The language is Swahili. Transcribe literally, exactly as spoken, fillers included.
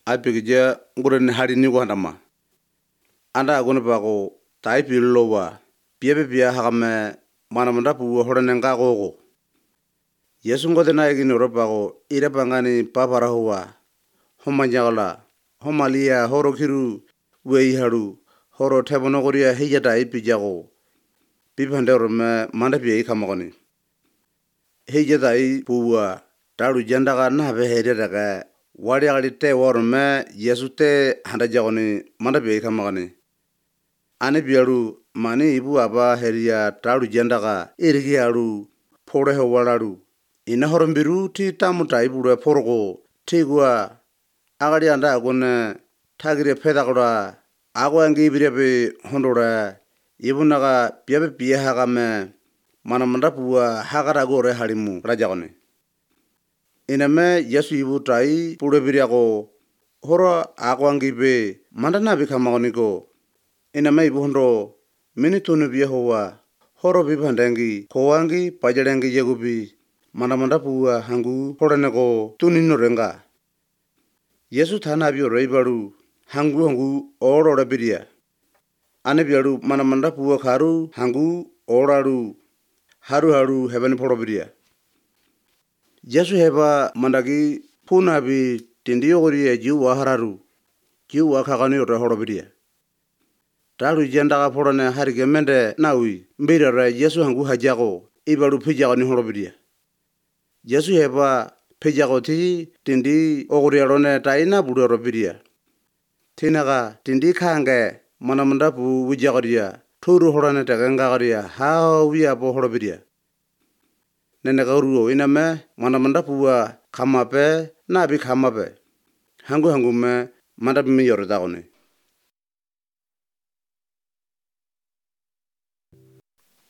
apigija nguren hari ni gwandama anda agone bago tai pillowa piebe pia hagame manamanda pu horanenga gogo yesu ngode na igi noro bago ire bangani papara huwa homanyagala homalia horokiru wei haru horo tebono goria hija dai pijago bibande me manda pia ikamagoni hija dai puwa taru jandaga na be hede daga wari agali te worme yesu te handa jagoni manda pia ikamagoni ane biaru mani ibu aba heria taru jandaga irigi aru pore hewalaru ina horombiru ti tamuta ibure porgo tigwa agari anda agone tagire pedagora agwa ngi birebe hondora ibunaga piabe pia hagame manamanda puwa hagara gore halimu rajagone iname yesu ibu tai pure biriago horo agwa ngi be mandana bikamagoni go iname ibu hondo minitunu biya howa horo bibandangi kowangi pajadangi yegubi manamanda puwa hangu horanego tunino renga yesu thana biyo reibaru hangu hangu oro rabiria ane biaru manamanda puwa kharu hangu oraru haru haru hebani porobiria yesu heba mandagi puna bi tindiyo gori jiu wahararu jiu wakhagani ore horobiria taru jendaga porone harige mende nawi mbirara yesu hangu hajago ibaru pijago ni horobiria yesu heba pijago ti tindi ogoriarone taina buru robiria tinaga tindi khange manamanda pu wijagoria thuru horane taganga garia ha wiya bo horobiria nene gauru iname manamanda puwa khamape na bi khamape hangu hangu me manda mi yor dagone